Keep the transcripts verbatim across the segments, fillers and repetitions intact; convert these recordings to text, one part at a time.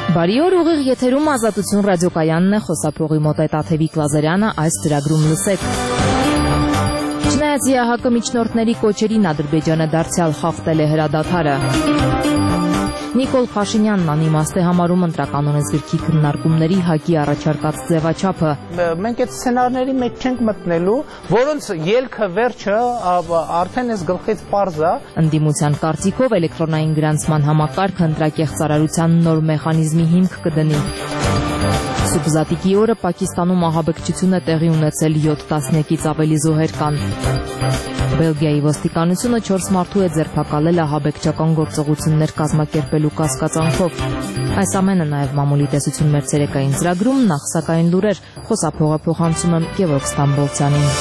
Բարի օր, ուղիղ եթերում Ազատություն ռադիոկայանն է, խոսափողի մոտ է Տաթևիկ Լազարյանը, այս ծրագրում լսեք։ Չնայած ԵԱՀԿ միջնորդների կոչերին Ադրբեջանը դարձյալ խախտել է հրադադարը։ Նիկոլ Փաշինյանն անիմաստ է համարում ընտրական օրենսգրքի քննարկումների ՀԱԿ-ի առաջարկած ձևաչափը։ Մենք այդ սցենարների մեջ չենք մտնելու, որոնց ելքը վերջը արդեն այս գլխից պարզ է։ Ընդդիմության կարծիքով էլեկտրոնային գրանցման համակարգը ընտրակեղ ծառայության նոր մեխանիզմի հիմք կդնի։ Սուբզատիկի օրը Պակիստանում ահաբեկչություն է տեղի ունեցել յոթ տասնյակից ավելի զոհեր կան։ Բելգիայի ոստիկանությունը չորս մարդու է ձերբակալել ահաբեկչական գործողություններ կազմակերպելու կասկածանքով։ Այս ամենը նաև մամուլի տեսություն մեր ցերեկային ծրագրում, նախ սակայն լուրեր, խոսափողը փոխանցում եմ Գևորգ Ստամբոլցյանին։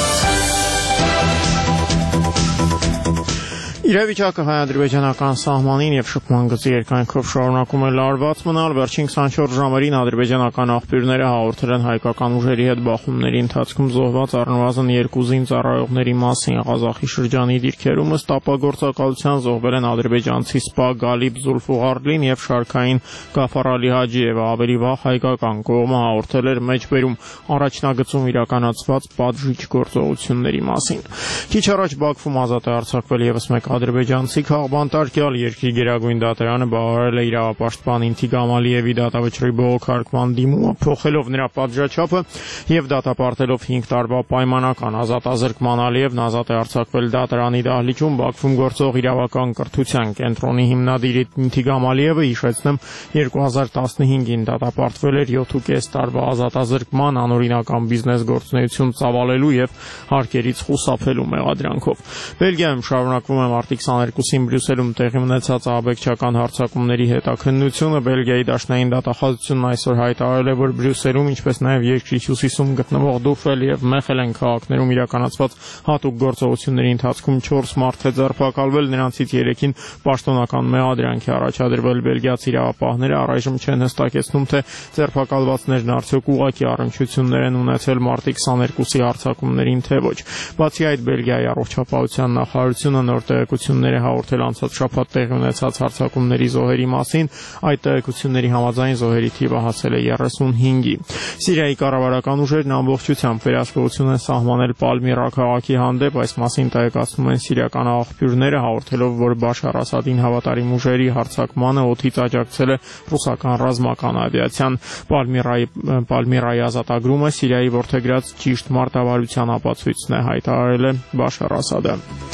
Իրավիճակը հայ-ադրբեջանական սահմանին եւ շփման գծի երկայնքով շարունակում է լարված մնալ։ Վերջին քսանչորս ժամերին ադրբեջանական աղբյուրները հաղորդել են հայկական ուժերի հետ բախումների ընթացքում զոհված առնվազն երկու զինծառայողների մասին։ Ղազախի շրջանի դիրքերում ըստ ապագործակալության զոհվել են ադրբեջանցի սպա Գալիբ Զուլֆուղարլին եւ շարքային Գաֆար Ալի Հաջիևը։ Ավելի վաղ հայկական կողմը հաղորդել էր մեջբերում առաջնագծում իրականացված պատժիչ գործողությունների մասին։ Քիչ առաջ Բաքվում ազատ է արձակվել եւս մեկ ադրբեջանցի քաղբանտարկյալ երկրի գերագույն դատարանը բավարարել է իրավապաշտպան Ինթիգ Ամալիևի դատավճռի բողոքարկման դիմումը, փոխելով նրա պատժաչափը եւ դատապարտելով հինգ տարվա պայմանական ազատազրկման։ Ալիևն ազատ է արձակվել դատարանի դահլիճում Բաքվում գործող իրավական կրթության կենտրոնի հիմնադիր Ինթիգ Ամալիևը, հիշեցնեմ, երկու հազար տասնհինգին դատապարտվել էր յոթ տարվա ազատազրկման, անօրինական բիզնես գործունեություն ծավալելու եւ հարկերից խուսափելու մեղադրանքով։ Բելգիայում շարունակվում է մարտի քսաներկուսին Բրյուսելում տեղի ունեցած ահաբեկչական հարձակումների հետաքննությունը։ Բելգիայի դաշնային դատախազությունն այսօր հայտարարել է, որ Բրյուսելում, ինչպես նաև երկրի հյուսիսում գտնվող Դուֆել եւ Մեխելեն քաղաքներում իրականացված հատուկ գործողությունների ընթացքում չորս մարդ է ձերբակալվել, նրանցից երեքին պաշտոնական մեղադրանք է առաջադրվել։ Բելգիացի իրավապահները առայժմ չեն հստակեցնում, թե ձերբակալվածներն արդյոք ուղղակի առնչություններ են ունեցել մարտի քսաներկուսի հարձակումներին, թե ոչ։ Բացի այդ, Բելգիայի առողջապահության նախարարությունը նոր տեղեկություններ է հաղորդել անցած շաբաթ տեղի ունեցած հարձակումների զոհերի մասին։ Այդ տեղեկությունների համաձայն զոհերի թիվը հասել է երեսունհինգի։ Սիրիայի կառավարական ուժերն ամբողջությամբ վերահսկողություն են սահմանել Պալմիրա քաղաքի հանդեպ։ Այս մասին տեղեկացնում են սիրիական աղբյուրները, հաղորդելով, որ Բաշար Ասադին հավատարիմ ուժերի հարձակմանը օդից աջակցել է ռուսական ռազմական ավիացիան։ Պալմիրայի Պալմիրայի ազատագրումը Սիրիայի որդեգրած ճիշտ մարտավարության ապացույցն է, հայտարարել է Բաշար Ասադը։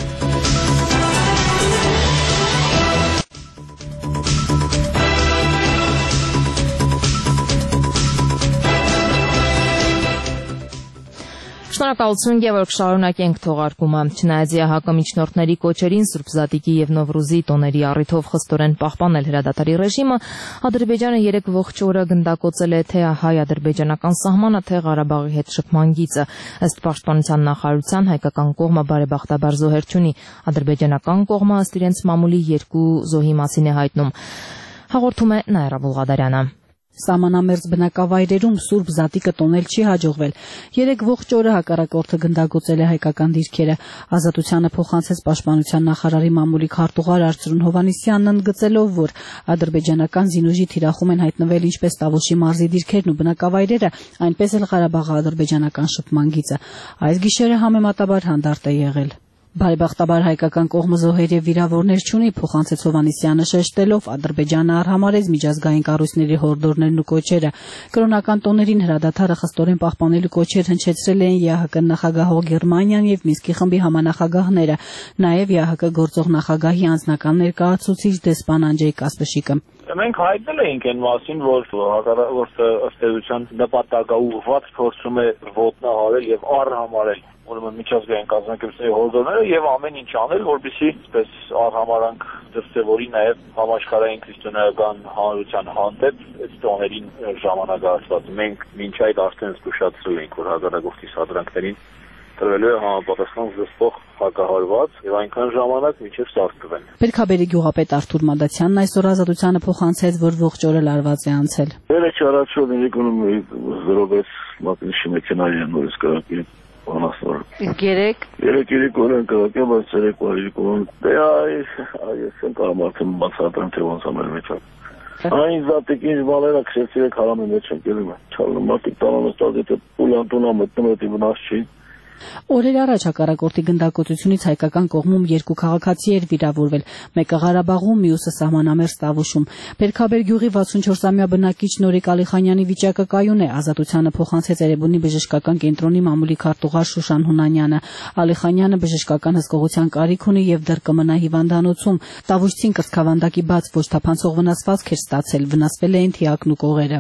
Շնորհակալություն, Գևորգ, շարունակենք թողարկումը։ Չնայած ԵԱՀԿ միջնորդների կոչերին Սուրբ Զատիկի եւ Նովրուզի տոների առիթով խստորեն պահպանել հրադադարի ռեժիմը, Ադրբեջանը երեկ ողջ օրը գնդակոծել է թե հայ-ադրբեջանական սահմանը, թե Ղարաբաղի հետ շփման գիծը։ Ըստ Պաշտպանության նախարարության, հայկական կողմը բարեբախտաբար զոհեր չունի։ Ադրբեջանական կողմը ըստ իրենց մամուլի երկու զոհի մասին է հայտնում։ Հաղորդում է Նաիրա Բուլղադարյանը։ Սահմանամերձ բնակավայրերում Սուրբ Զատիկը տոնել չի հաջողվել։ Երեկ ողջ օրը հակառակորդը գնդակոծել է հայկական դիրքերը։ Ազատությանը փոխանցեց Պաշտպանության նախարարի մամուլի քարտուղար Արծրուն Հովհաննիսյանն, ընդգծելով, որ ադրբեջանական զինուժի թիրախում են հայտնվել ինչպես Տավուշի մարզի դիրքերն ու բնակավայրերը, այնպես էլ Ղարաբաղի-ադրբեջանական շփման գիծը։ Այս գիշերը համեմատաբար հանդարտ է եղել։ Բարեբախտաբար հայկական կողմը զոհեր եւ վիրավորներ չունի, փոխանցեց Հովհաննիսյանը, շեշտելով, Ադրբեջանը արհամարեց միջազգային կառույցների հորդորներն ու կոչերը։ Կրոնական տոներին հրադադարը խստորեն պահպանելու կոչեր հնչեցրել են ԵԱՀԿ նախագահող Գերմանիան եւ Մինսկի խմբի համանախագահները, նաեւ ԵԱՀԿ գործող նախագահի անձնական ներկայացուցիչ դեսպան Անջեյ Կասպշիկը։ Մենք հայտնել էինք այն մասին, որ հակառակորդը ըստ էության նպատակաուղղված փորձում է ոտնահարել եւ արհամարել ուրեմն միջազգային կազմակերպությունների հորդորները եւ ամեն ինչ անել, որպեսզի այսպես արհամարանք դրսեւորի նաեւ համաշխարհային քրիստոնեական հանրության հանդեպ այդ տոներին ժամանակահատված։ Մենք մինչ այդ արդեն զգուշացրել ենք, որ հակառակորդի սադրանքներին տրվելու է համապատասխան զսպող հակահարված եւ այնքան ժամանակ մինչեւ սարքվեն։ Պերքաբերի գյուղապետ Արթուր Մադացյանն այսօր Ազատությանը փոխանցեց, որ ողջ օրը լարված է անցել։ Երեք չարացել իրիկոնում զրովեց մատնիշի մեքենայի նորից կրակի անասնոր։ Իսկ երեք երեք երեք օր են կրակի, բայց երեք օր իրիկոնում դե այ այս են կարամարդը բացատրեմ թե ոնց ամեն մեջ։ Այն զատիկ ինչ բաները քրեցի եք հարամի մեջ ընկել եմ։ Չալում մարդիկ տանանստած եթե պուլանտունա մտնում էդի վնաս չի։ Օրեր առաջ հակառակորդի գնդակոծությունից հայկական կողմում երկու քաղաքացի էր վիրավորվել, մեկը Ղարաբաղում, մյուսը Սահմանամերձ Տավուշում։ Բերքաբեր գյուղի վաթսունչորսամյա բնակիչ Նորիկ Ալիխանյանի վիճակը կայուն է, Ազատությանը փոխանցեց Էրեբունի բժշկական կենտրոնի մամուլի քարտուղար Շուշան Հունանյանը։ Ալիխանյանը բժշկական հսկողության կարիք ունի եւ դեռ կմնա հիվանդանոցում։ Տավուշցին կրծքավանդակի բաց ոչ թափանցող վնասվածք էր ստացել, վնասվել էին թիակն ու կողերը։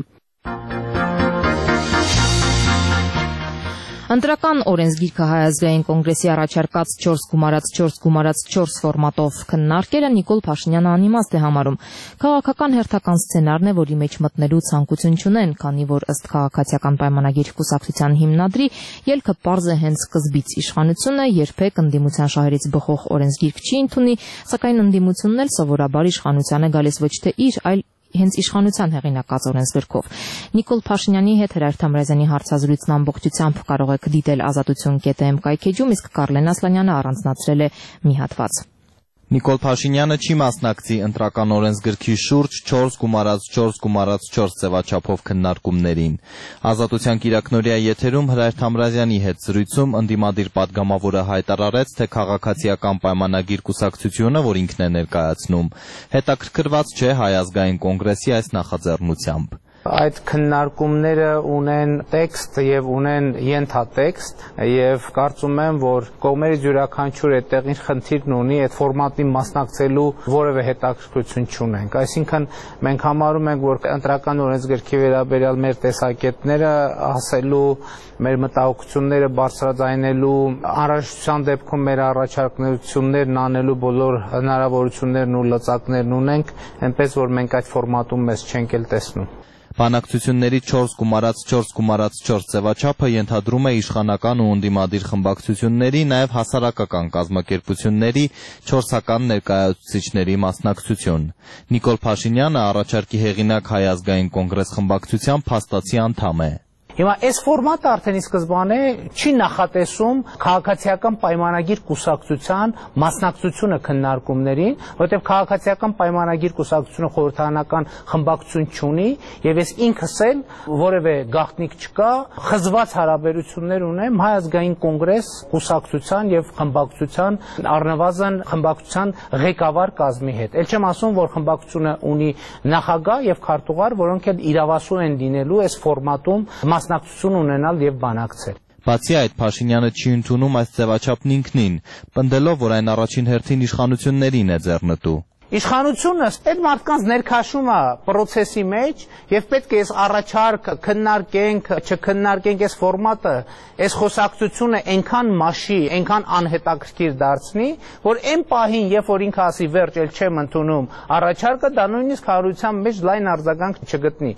Ընտրական օրենսգիրքը Հայ ազգային կոնգրեսի առաջարկած չորս գումարած չորս գումարած չորս ֆորմատով քննարկելը Նիկոլ Փաշինյանը անիմաստ է համարում։ Քաղաքական հերթական սցենարն է, որի մեջ մտնելու ցանկություն չունեն, քանի որ ըստ քաղաքացիական պայմանագիր կուսակցության հիմնադրի ելքը պարզ է հենց սկզբից իշխանությունը երբեք ընդդիմության շահերից բխող օրենսգիրք չի ընդունի, սակայն ընդդիմությունն էլ սովորաբար իշխանության է գալիս ոչ թե իր, այլ հենց իշխանության հեղինակած օրենսգրքով։ Նիկոլ Փաշինյանի հետ Հրայր Թամրազյանի հարցազրույցն ամբողջությամբ կարող եք դիտել ազատություն կետ էմ կայքեջում, իսկ Կարլեն Ասլանյանը առանձնացրել է մի հատված։ Նիկոլ Փաշինյանը չի մասնակցի ընտրական օրենսգրքի շուրջ չորս գումարած չորս գումարած չորս ձևաչափով քննարկումներին։ Ազատության կիրակնօրյա եթերում Հրայր Թամրազյանի հետ զրույցում ընդդիմադիր падգամավորը հայտարարեց, թե քաղաքացիական պայմանագիր կուսակցությունը, որ ինքն է ներկայացնում, հետաքրքրված չէ Հայ ազգային կոնգրեսի այս նախաձեռնությամբ։ Այդ քննարկումները ունեն տեքստ եւ ունեն ենթատեքստ եւ կարծում եմ, որ կողմերից յուրաքանչյուր այդտեղ իր խնդիրն ունի, այդ ֆորմատին մասնակցելու որևէ հետաքրքրություն չունենք։ Այսինքն մենք համարում ենք, որ ընտրական օրենսգրքի վերաբերյալ մեր տեսակետները ասելու, մեր մտահոգությունները բարձրաձայնելու, անհրաժեշտության դեպքում մեր առաջարկություններն անելու բոլոր հնարավորություններն ու լծակներն ունենք, այնպես որ մենք այդ ֆորմատում մեզ չենք էլ տեսնում։ Բանակցությունների չորս գումարած չորս գումարած չորս ձևաչափը ենթադրում է իշխանական ու ընդդիմադիր խմբակցությունների, նաև հասարակական կազմակերպությունների չորսական ներկայացուցիչների մասնակցություն։ Նիկոլ Փաշինյանը առաջարկի հեղինակ Հայ ազգային կոնգրես խմբակցության փաստացի անդամ է։ Հիմա այս ֆորմատը արդեն ի սկզբանե չի նախատեսում քաղաքացիական պայմանագիր կուսակցության մասնակցությունը քննարկումներին, որտեղ քաղաքացիական պայմանագիր կուսակցությունը խորհրդարանական խմբակցություն չունի, եւ ես ինքս էլ որևէ գաղտնիք չկա, խզված հարաբերություններ ունեմ Հայ ազգային կոնգրես կուսակցության եւ խմբակցության առնվազն խմբակցության ղեկավար կազմի հետ։ Էլ չեմ ասում, որ խմբակցությունը ունի նախագահ եւ քարտուղար, որոնք էլ իրավասու են դինելու այս ֆորմատում մասնակցություն ունենալ եւ բանակցել։ Բացի այդ, Փաշինյանը չի ընդունում այս ձևաչափն ինքնին, պնդելով, որ այն առաջին հերթին իշխանություններին է ձեռնտու։ Իշխանությունը այդ մարդկանց ներքաշումը process-ի մեջ եւ պետք է այս առաջարկ քննարկենք, չքննարկենք այս ֆորմատը, այս խոսակցությունը այնքան մաշի, այնքան անհետաքրքիր դարձնի, որ այն պահին, երբ որ ինքը ասի վերջ, ել չեմ ընդունում առաջարկը, դա նույնիսկ հանրության մեջ լայն արձագանք չգտնի։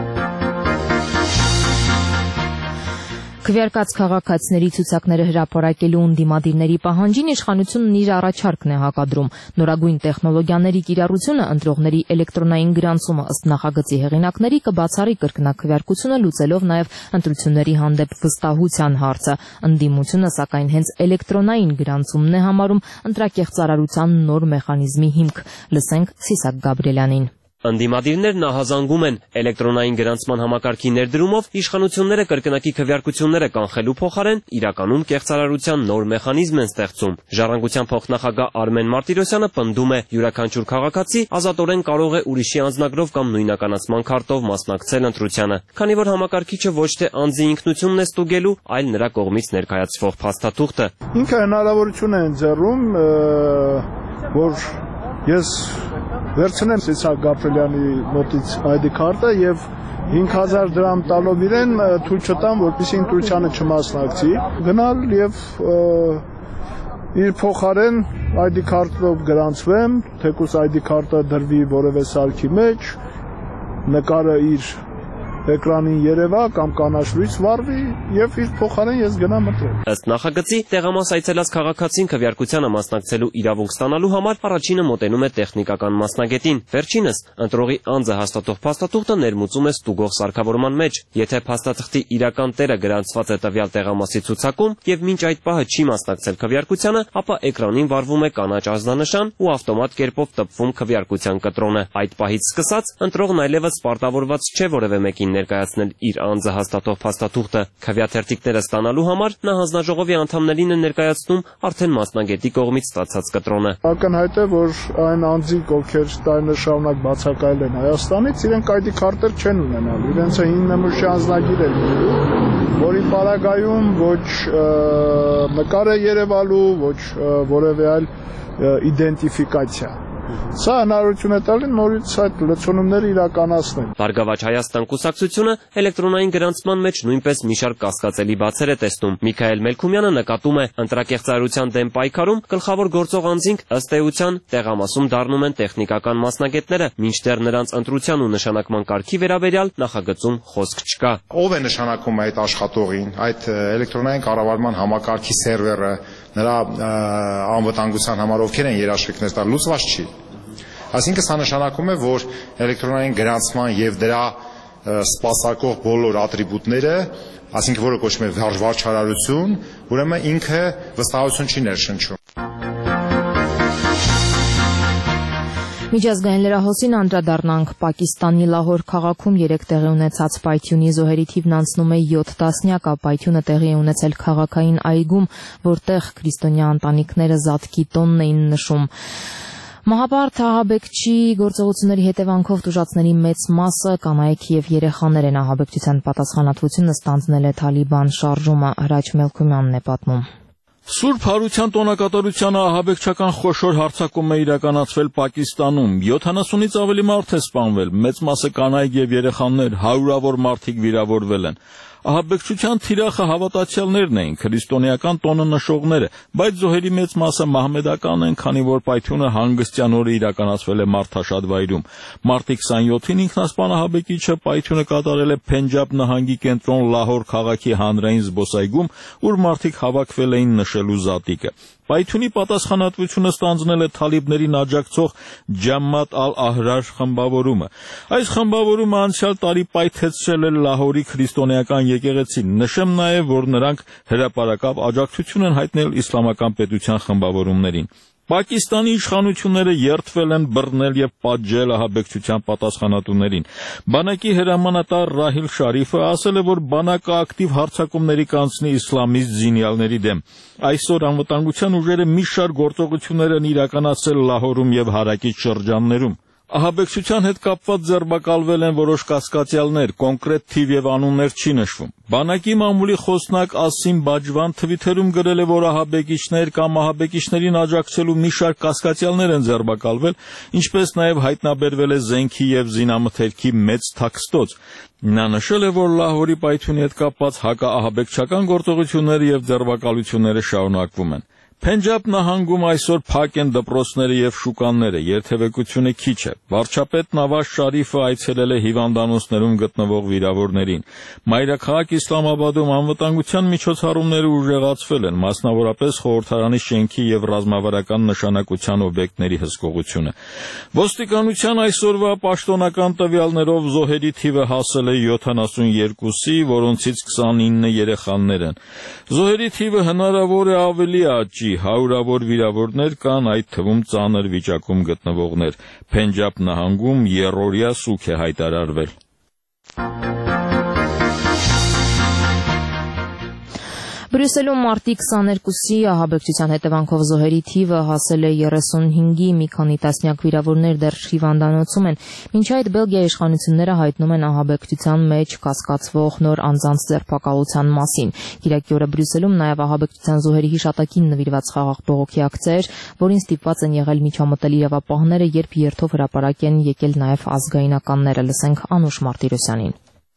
Քվեարկած քաղաքացիների ցուցակները հրապարակելու ընդդիմադիրների պահանջին իշխանությունն իր առաջարկն է հակադրում։ Նորագույն տեխնոլոգիաների կիրառությունը, ընտրողների էլեկտրոնային գրանցումը ըստ նախագծի հեղինակների կբացառի կրկնակվեարկությունը, լուծելով նաև ընտրությունների հանդեպ վստահության հարցը։ Ընդդիմությունը, սակայն, հենց էլեկտրոնային գրանցումն է համարում ընտրակեղծարարության նոր մեխանիզմի հիմք։ Լսենք Սիսակ Գաբրելյանին։ Ընդդիմադիրներն ահազանգում են էլեկտրոնային գրանցման համակարգի ներդրումով իշխանությունները կրկնակի քվեարկությունները կանխելու փոխարեն իրականում կեղծարարության նոր մեխանիզմ են ստեղծում։ Ժառանգության փոխնախագահ Արմեն Մարտիրոսյանը պնդում է, յուրաքանչյուր քաղաքացի ազատորեն կարող է ուրիշի անձնագրով կամ նույնականացման քարտով մասնակցել ընտրությանը, քանի որ համակարգիչը ոչ թե անձի ինքնությունն է ստուգելու, այլ նրա կողմից ներկայացվող փաստաթուղթը։ Ինքը հնարավորություն է ընձեռում, որ ես վերցնեմ Սիսակ Գաբրելյանի մոտից այ դի քարտը եւ հինգ հազար դրամ տալով իրեն թույլ չտամ, որպեսզի ընտրությանը չմասնակցի, գնալ եւ իր փոխարեն այ դի քարտով գրանցվեմ, թեկուզ այ դի քարտը դրվի որևէ սարքի մեջ, նկարը իր էկրանին երևա կամ կանաչ լույս վառվի եւ իր փոխարեն ես գնամ ընտրեմ։ Ըստ նախագծի, տեղամաս այցելած քաղաքացին քվեարկությանը մասնակցելու իրավունք ստանալու համար առաջինը մոտենում է տեխնիկական մասնագետին։ Վերջինս ընտրողի անձը հաստատող փաստաթուղթը ներմուծում է ստուգող սարքավորման մեջ։ Եթե փաստաթղթի իրական տերը գրանցված է տվյալ տեղամասի ցուցակում եւ մինչ այդ պահը չի մասնակցել քվեարկությանը, ապա էկրանին վառվում է կանաչ ազդանշան ու ավտոմատ կերպով տպվում քվեարկության կտրոնը։ Այդ պահից սկսած ընտրողն այլևս պարտավորված չէ որևէ մեկին ներկայացնել իր անձը հաստատող փաստաթուղթը։ Քվեաթերթիկները ստանալու համար նա հանձնաժողովի անդամներին է ներկայացնում արդեն մասնագետի կողմից ստացած կտրոնը։ Ակնհայտ է, որ այն անձիկ, ովքեր տարիներ շարունակ բացակայել են Հայաստանից, իրենք այ դի քարտեր չեն ունենալ։ Իրենց հին նմուշի անձնագիր է լինելու, որի պարագայում ոչ նկար է երևալու, ոչ որևէ այլ իդենտիֆիկացիա։ Սա հնարավորություն է տալիս նորից այդ լցոնումները իրականացնել։ Բարգավաճ Հայաստան կուսակցությունը էլեկտրոնային գրանցման մեջ նույնպես մի շարք կասկածելի բացեր է տեսնում։ Միքայել Մելքումյանը նկատում է, ընտրակեղծարարության դեմ պայքարում գլխավոր գործող անձինք ըստ էության տեղամասում դառնում են տեխնիկական մասնագետները, մինչդեռ նրանց ընտրության ու նշանակման կարգի վերաբերյալ նախագծում խոսք չկա։ Ով է նշանակում այդ աշխատողին, այդ էլեկտրոնային կառավարման համակարգի սերվերը, նրա անվտանգության համար ովքեր են երաշխիքներ տալ, լուծված չի։ Այսինքն սա նշանակում է, որ էլեկտրոնային գրանցման եւ դրա սպասարկող բոլոր ատրիբուտները, այսինքն որը կոչվում է վարչարարություն, ուրեմն ինքը վստահություն չի ներշնչում։ Միջազգային լրահոսին անդրադառնանք Պակիստանի Լահոր քաղաքում երեք տեղի ունեցած պայթյունի զոհերի թիվն անցնում է յոթ տասնյակը, պայթյունը տեղի է ունեցել քաղաքային այգում, որտեղ քրիստոնյա ընտանիքները զատկի տոնն էին նշում։ Մահապարտ ահաբեկչի գործողությունների հետևանքով տուժածների մեծ մասը կանայք եւ երեխաներ են։ Ահաբեկչության պատասխանատվությունը ստանձնել է Թալիբան շարժումը։ Հրաչ Մելքումյանն է պատմում։ Սուրբ Հարության տոնակատարությանը ահաբեկչական խոշոր հարձակում է իրականացվել Պակիստանում։ յոթանասունից ավելի մարդ է սպանվել, մեծ մասը կանայք եւ երեխաներ, հարյուրավոր մարդիկ վիրավորվել են։ Ահաբեկչության թիրախը հավատացյալներն էին, քրիստոնեական տոնը նշողները, բայց զոհերի մեծ մասը մահմեդական են, քանի որ պայթյունը հանգստյան օրը իրականացվել է մարդաշատ վայրում։ Մարտի քսանյոթին ինքնասպան ահաբեկիչը պայթյունը կատարել է Փենջաբ նահանգի կենտրոն Լահոր քաղաքի հանրային զբոսայգում, ուր մարդիկ հավաքվել էին նշելու զատիկը։ Պայթյունի պատասխանատվությունը ստանձնել է թալիբներին աջակցող Ջամատ ալ-Ահրար խմբավորումը։ Այս խմբավորումը անցյալ տարի պայթեցրել է Լահորի քրիստոնեական եկեղեցին։ Նշեմ նաև, որ նրանք հրապարակավ աջակցություն են հայտնել իսլամական պետության խմբավորումներին։ Պակիստանի իշխանությունները երդվել են բռնել եւ պատժել ահաբեկչության պատասխանատուներին։ Բանակի հրամանատար Ռահիլ Շարիֆը ասել է, որ բանակը ակտիվ հարձակումների կանցնի իսլամիստ զինյալների դեմ։ Այսօր անվտանգության ուժերը մի շարք գործողություններ են իրականացրել Լահորում եւ հարակից շրջաններում։ Ահաբեկչության հետ կապված ձերբակալվել են որոշ կասկածյալներ, կոնկրետ թիվ եւ անուններ չի նշվում։ Բանակի մամուլի խոսնակ Ասիմ Բաջվան թվիթերում գրել է, որ ահաբեկիչներ կամ ահաբեկիչներին աջակցելու մի շարք կասկածյալներ են ձերբակալվել, ինչպես նաև հայտնաբերվել է զենքի եւ զինամթերքի մեծ թաքստոց։ Նա նշել է, որ Լահորի պայթյունի հետ կապված հակաահաբեկչական գործողությունները եւ ձերբակալությունները շարունակվում են։ Փենջաբ նահանգում այսօր փակ են դպրոցները եւ շուկաները, երթևեկությունը քիչ է։ Վարչապետ Նավազ Շարիֆը այցելել է հիվանդանոցներում գտնվող վիրավորներին։ Մայրաքաղաք Իսլամաբադում անվտանգության միջոցառումները ուժեղացվել են, մասնավորապես խորհրդարանի շենքի եւ ռազմավարական նշանակության օբյեկտների հսկողությունը։ Ոստիկանության այսօրվա պաշտոնական տվյալներով զոհերի թիվը հասել է յոթանասունյոթի, որոնցից քսանինը երեխաներ են։ Զոհերի թիվը հնարավոր է ավելի աճի, հարյուրավոր վիրավորներ կան, այդ թվում ծանր վիճակում գտնվողներ։ Փենջաբ նահանգում երրորդյա սուգ է հայտարարվել։ Բրյուսելում մարտի քսաներկուսի ահաբեկչության հետևանքով զոհերի թիվը հասել է երեսունհինգի, մի քանի տասնյակ վիրավորներ դեռ հիվանդանոցում են։ Մինչ այդ Բելգիայի իշխանությունները հայտնում են ահաբեկչության մեջ կասկածվող նոր անձանց ձերբակալության մասին։ Կիրակի օրը Բրյուսելում նաև ահաբեկչության զոհերի հիշատակին նվիրված խաղաղ բողոքի ակցիա էր, որին ստիպված են եղել միջամտել իրավապահները, երբ երթով հրապարակ են եկել նաև ազգայնականները։ Լսենք Անուշ Մարտիրոսյանին։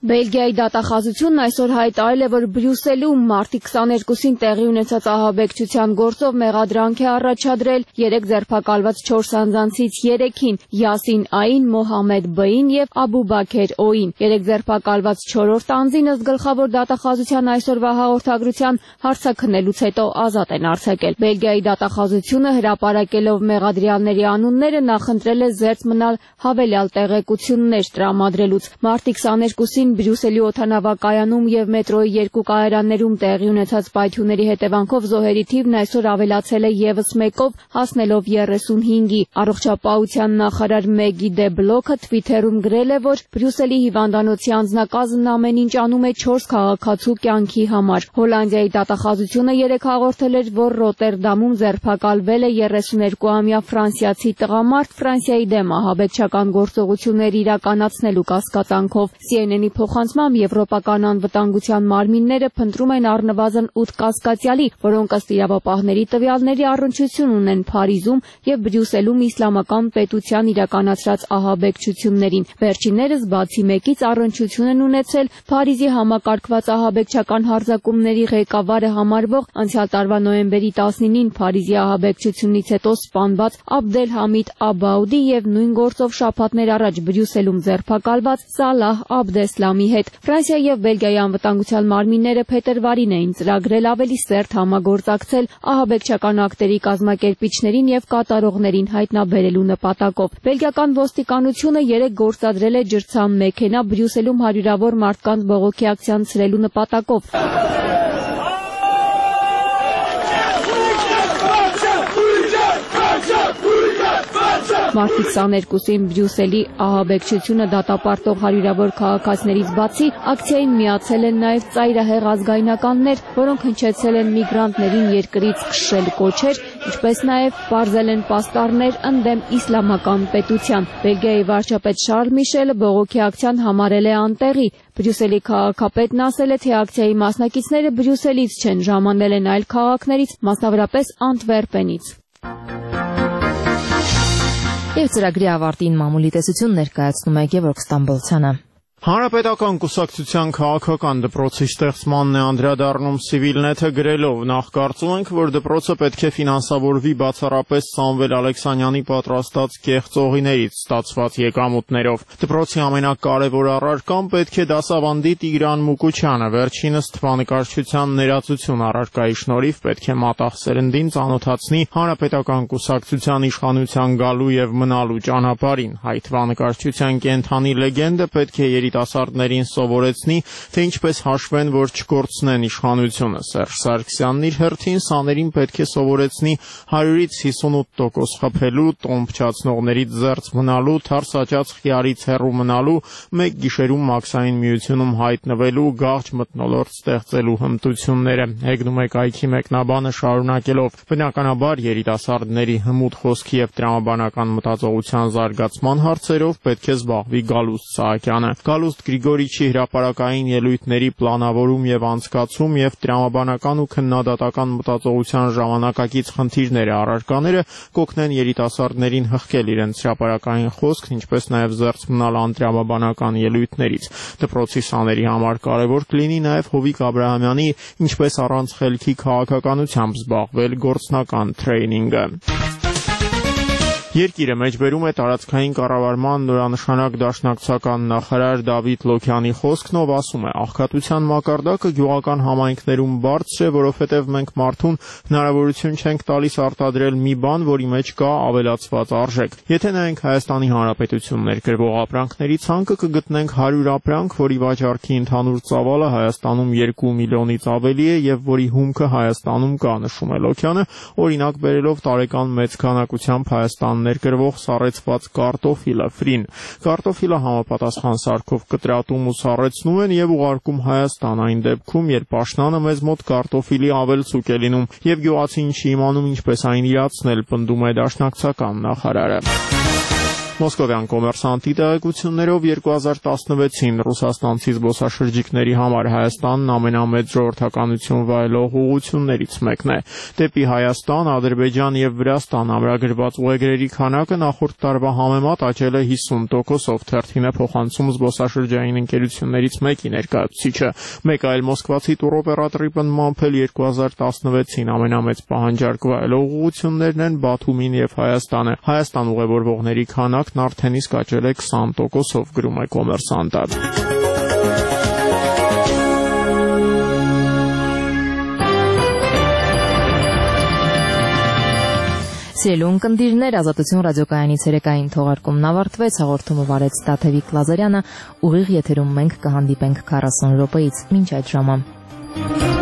Բելգիայի դատախազությունն այսօր հայտարարել է, որ Բրյուսելում մարտի քսաներկուսին տեղի ունեցած ահաբեկչության գործով մեղադրանք է առաջադրել երեք ձերբակալված չորս անձանցից երեքին՝ Յասին Ա-ին, Մոհամեդ Բ-ին եւ Աբու Բաքեր Օ-ին։ Երեք ձերբակալված չորրորդ անձին ըստ գլխավոր դատախազության այսօրվա հաղորդագրության հարցաքննելուց հետո ազատ են արձակել։ Բելգիայի դատախազությունը հրապարակելով մեղադրյալների անունները նախընտրել է զերծ մնալ հավելյալ տեղեկություններ տրամադրելուց։ Մարտի քսաներկուսին Բրյուսելի օդանավակայանում եւ մետրոյի երկու կայարաններում տեղի ունեցած պայթյունների հետևանքով զոհերի թիվն այսօր ավելացել է եւս մեկով, հասնելով երեսունհինգի։ Առողջապահության նախարար Մեգի Դե Բլոքը Twitter-ում գրել է, որ Բրյուսելի հիվանդանոցի անձնակազմն ամեն ինչ անում է չորս քաղաքացու կյանքի համար։ Հոլանդիայի դատախազությունը երեկ հաղորդել էր, որ Ռոտերդամում ձերբակալվել է երեսուներկուամյա ֆրանսիացի տղամարդ Ֆրանսիայի դեմ ահաբեկչական գործողություններ իրականացնելու կասկածանքով։ C N N-ի փոխանցմամբ եվրոպական անվտանգության մարմինները փնտրում են առնվազն ութ կասկածյալի, որոնք ըստ իրավապահների տվյալների առնչություն ունեն Փարիզում եւ Բրյուսելում իսլամական պետության իրականացրած ահաբեկչություններին։ Վերջիններս բացի մեկից առնչություն են ունեցել Փարիզի համակարգված ահաբեկչական հարձակումների ղեկավարը համարվող անցյալ տարվա նոյեմբերի տասնինին Փարիզի ահաբեկչությունից հետո սպանված Աբդելհամիդ Աբաուդի եւ նույն գործով շաբաթներ առաջ Բրյուսելում ձերբակալված Սալահ Աբդեսլամի հետ։ Ֆրանսիայի եւ Բելգիայի անվտանգության մարմինները փետրվարին էին ծրագրել ավելի սերտ համագործակցել ահաբեկչական ակտերի կազմակերպիչներին եւ կատարողներին հայտնաբերելու նպատակով։ Բելգիական ոստիկանությունը երեք գործադրել է ջրցան մեքենա Բրյուսելում հարյուրավոր մարդկանց բողոքի ակցիան ցրելու նպատակով։ Մարտի քսաներկուսին Բրյուսելի ահաբեկչությունը դատապարտող հարյուրավոր քաղաքացիներից բացի ակցիային միացել են նաև ծայրահեղ ազգայնականներ, որոնք հնչեցել են միգրանտներին երկրից քշել կոչեր, ինչպես նաև պարզել են պաստառներ ընդդեմ իսլամական պետության։ Բելգիայի վարչապետ Շարլ Միշելը բողոքի ակցիան համարել է անտեղի։ Բրյուսելի քաղաքապետն ասել է, թե ակցիայի մասնակիցները Բրյուսելից չեն, ժամանել են այլ քաղաքներից, մասնավորապես Անտվերպենից։ Եվ ծրագրի ավարտին մամուլի տեսություն ներկայացնում է Գևորգ Ստամբոլցյանը։ Հանրապետական կուսակցության քաղաքական դպրոցի ստեղծմանն է անդրադառնում Civilnet-ը գրելով. նախ կարծում ենք, որ դպրոցը պետք է ֆինանսավորվի բացառապես Սամվել Ալեքսանյանի պատրաստած կեղծողիներից ստացված եկամուտներով։ Դպրոցի ամենակարևոր առարկան պետք է դասավանդի Տիգրան Մուկուչյանը, վերջինս թվանկարչության ներածություն առարկայի շնորհիվ պետք է մատաղ սերնդին ծանոթացնի հանրապետական կուսակցության իշխանության գալու եւ մնալու ճանապարհին։ Հայ թվանկարչության կենթանի լեգենդը պետք է երիտասարդներին սովորեցնի, թե ինչպես հաշվեն, որ չկորցնեն իշխանությունը։ Սերժ Սարգսյանն իր հերթին սաներին պետք է սովորեցնի հարյուրից հիսունութ տոկոս խփելու, տոն փչացնողներից զերծ մնալու, թարս աճած խիարից հեռու մնալու, մեկ գիշերում մաքսային միությունում հայտնվելու, գաղջ մթնոլորտ ստեղծելու հմտությունները։ Հեգնում է կայքի մեկնաբանը շարունակելով. բնականաբար երիտասարդների հմուտ խոսքի եւ տրամաբանական մտածողության զարգացման հարցերով պետք է զբաղվի Գալուստ Սահակյանը։ Գալուստ Գրիգորիչի հրապարակային ելույթների պլանավորում եւ անցկացում եւ տրամաբանական ու քննադատական մտածողության ժամանակակից խնդիրները, առարկաները կօգնեն երիտասարդներին հղկել իրենց հրապարակային խոսքն, ինչպես նաեւ զերծ մնալ անտրամաբանական ելույթներից։ Դպրոցի սաների համար կարևոր կլինի նաեւ Հովիկ Աբրահամյանի ինչպես առանց խելքի քաղաքականությամբ զբաղվել գործնական տրեյնինգը։ Երկիրը մեջբերում է տարածքային կառավարման նորանշանակ դաշնակցական նախարար Դավիթ Լոքյանի խոսքն, ով ասում է. աղքատության մակարդակը գյուղական համայնքներում բարձր է, որովհետև մենք մարդուն հնարավորություն չենք տալիս արտադրել մի բան, որի մեջ կա ավելացված արժեք։ Եթե նայենք Հայաստանի Հանրապետությունն ներկրվող ապրանքների ցանկը, կգտնենք հարյուր ապրանք, որի վաճառքի ընդհանուր ծավալը Հայաստանում երկու միլիոնից ավելի է եւ որի հումքը Հայաստանում կա, նշում է Լոքյանը, օրինակ բերելով տարեկան մեծ քանակությամբ Հայաստան ներկրվող սառեցված կարտոֆիլը ֆրին։ Կարտոֆիլը համապատասխան սարքով կտրատում ու սառեցնում են եւ ուղարկում Հայաստան, այն դեպքում, երբ աշնանը մեզ մոտ կարտոֆիլի ավելցուկ է լինում եւ գյուղացին չի իմանում ինչպես այն իրացնել, պնդում է դաշնակցական նախարարը։ Մոսկովյան կոմերսանտի տեղեկություններով երկու հազար տասնվեցին ռուսաստանցի զբոսաշրջիկների համար Հայաստանն ամենամեծ ժողովրդականություն վայելող ուղղություններից մեկն է։ Դեպի Հայաստան, Ադրբեջան եւ Վրաստան ամրագրված ուղեգրերի քանակը նախորդ տարվա համեմատ աճել է հիսուն տոկոսով, թերթին է փոխանցում զբոսաշրջային ընկերություններից մեկի ներկայացուցիչը։ Մեկ այլ մոսկվացի տուրօպերատորի պնդմամբ էլ երկու հազար տասնվեցին ամենամեծ պահանջարկ վայելող ուղղություններն են Բաթումին եւ Հայաստանը։ Հայաստան ուղևորվողների քանակն արդեն իսկ աճել է քսան տոկոսով, գրում է Կոմերսանտը։ Սիրելի ունկնդիրներ, Ազատություն ռադիոկայանի ցերեկային թողարկումն ավարտվեց, հաղորդումը վարեց Տաթևիկ Լազարյանը, ուղիղ եթերում մենք կհանդիպենք քառասուն րոպեից, մինչ այդ ժամը։